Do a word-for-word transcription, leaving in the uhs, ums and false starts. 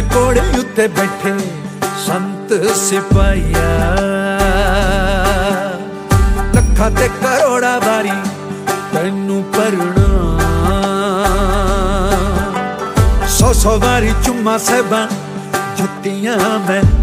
कोड़े उत्ते बैठे संत सिपाहिया, लखा ते करोड़ा वारी तैनू परना, सौ सौ वारी चुम्मा साहिबां जुत्तियां मैं